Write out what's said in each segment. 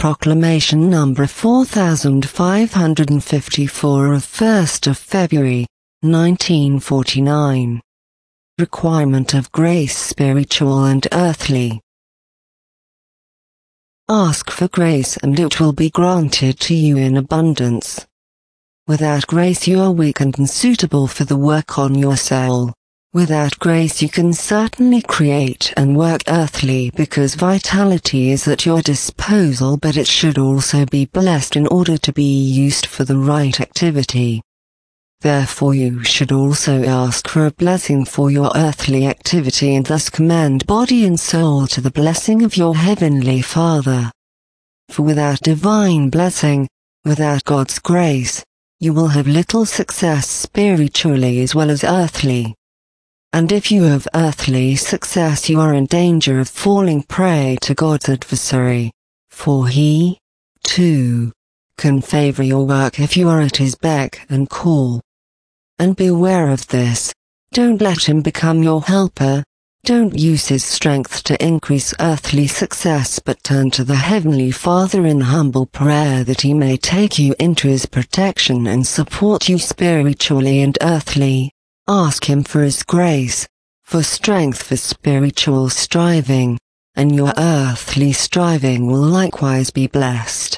Proclamation number 4554 of 1st of February, 1949. Requirement of grace, spiritual and earthly. Ask for grace and it will be granted to you in abundance. Without grace you are weak and unsuitable for the work on your soul. Without grace you can certainly create and work earthly because vitality is at your disposal, but it should also be blessed in order to be used for the right activity. Therefore you should also ask for a blessing for your earthly activity and thus commend body and soul to the blessing of your Heavenly Father. For without divine blessing, without God's grace, you will have little success spiritually as well as earthly. And if you have earthly success you are in danger of falling prey to God's adversary, for he, too, can favor your work if you are at his beck and call. And beware of this, don't let him become your helper, don't use his strength to increase earthly success but turn to the Heavenly Father in humble prayer that he may take you into his protection and support you spiritually and earthly. Ask him for his grace, for strength for spiritual striving, and your earthly striving will likewise be blessed.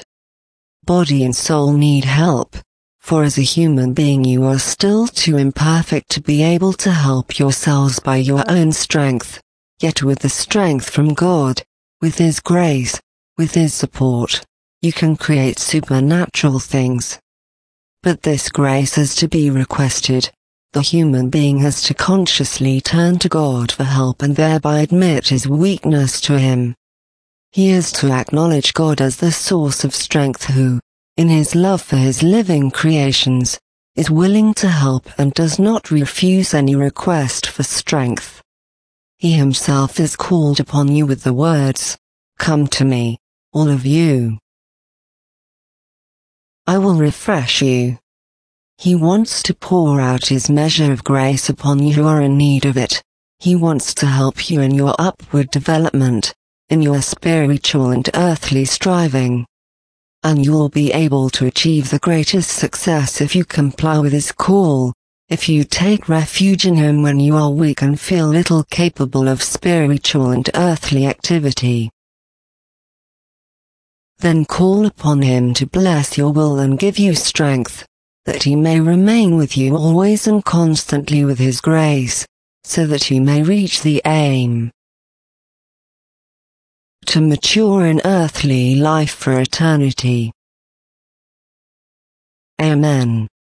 Body and soul need help, for as a human being you are still too imperfect to be able to help yourselves by your own strength, yet with the strength from God, with his grace, with his support, you can create supernatural things. But this grace is to be requested. The human being has to consciously turn to God for help and thereby admit his weakness to him. He is to acknowledge God as the source of strength who, in his love for his living creations, is willing to help and does not refuse any request for strength. He himself is called upon you with the words, "Come to me, all of you. I will refresh you." He wants to pour out his measure of grace upon you who are in need of it. He wants to help you in your upward development, in your spiritual and earthly striving. And you will be able to achieve the greatest success if you comply with his call, if you take refuge in him when you are weak and feel little capable of spiritual and earthly activity. Then call upon him to bless your will and give you strength, that he may remain with you always and constantly with his grace, so that you may reach the aim. To mature in earthly life for eternity. Amen.